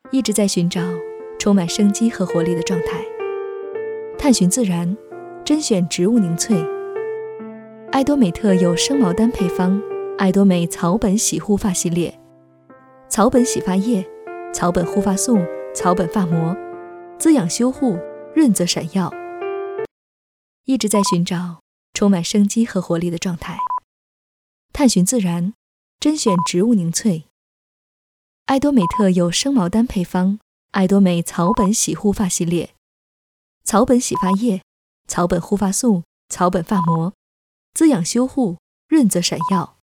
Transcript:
一直在寻找充满生机和活力的状态，探寻自然，甄选植物凝萃。爱多美特有生毛丹配方爱多美草本洗护发系列，草本洗发液、草本护发素、草本发膜，滋养修护，润泽闪耀。一直在寻找充满生机和活力的状态，探寻自然，甄选植物凝萃。爱多美特有生毛丹配方爱多美草本洗护发系列，草本洗发液、草本护发素、草本发膜，滋养修护，润泽闪耀。